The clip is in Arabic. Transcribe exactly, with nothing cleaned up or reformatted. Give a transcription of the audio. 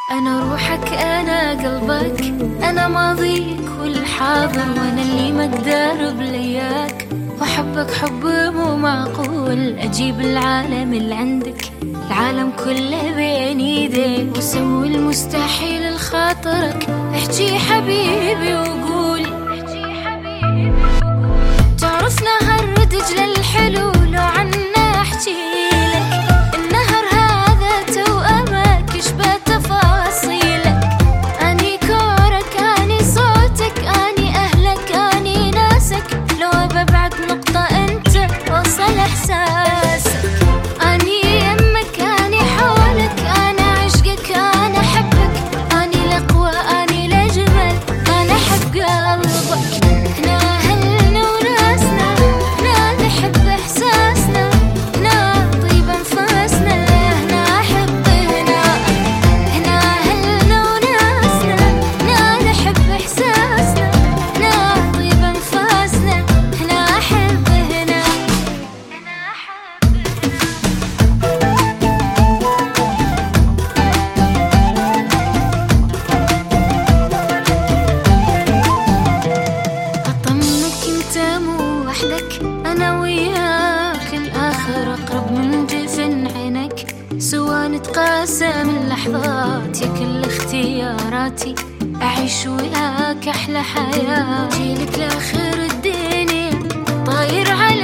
أنا روحك أنا قلبك، أنا ماضيك والحاضر، وأنا اللي ما أقدر بلياك، وأحبك حب مو معقول. أجيب العالم اللي عندك، العالم كله بين يديك، وسوي المستحيل لخاطرك. احجي حبيبي وقول تعرف نهر دجلة الحلو لو عنه احجي لك. النهر هذا توأمك يشبه تفاصيلك. اني كورك اني صوتك اني اهلك اني ناسك، لو ببعد نقطة انت وصل احساسك. اني يمك اني حولك، انا عشقك انا احبك، اني الاقوى اني الاجمل، انا احب قلبك. هنا اهلنا وناسنا، هنا نحب احساسنا، هنا طيب انفاسنا، هنا احب هنا. هنا اهلنا وناسنا، هنا نحب احساسنا، هنا طيب انفاسنا، هنا احب هنا. هنا احب أطمنك انت مو وحدك، انا وياك الاخر اقرب من جفن عينك. سوا نتقاسم اللحظات يا كل اختياراتي، اعيش وياك احلى حياة. جيلك لاخر الدنيا طاير على